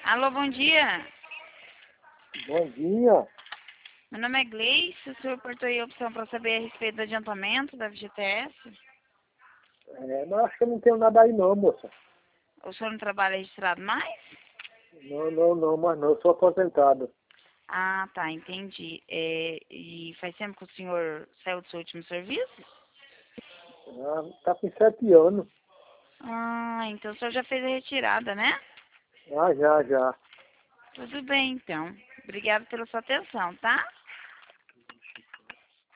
Alô, bom dia. Bom dia. Meu nome é Gleice. O senhor apertou aí a opção para saber a respeito do adiantamento da FGTS? Mas acho que eu não tenho nada aí não, moça. O senhor não trabalha registrado mais? Não, mas não, eu sou aposentado. Ah, tá, entendi. E faz tempo que o senhor saiu do seu último serviço? Tá com 7 anos. Ah, então o senhor já fez a retirada, né? Já. Tudo bem, então. Obrigada pela sua atenção, tá?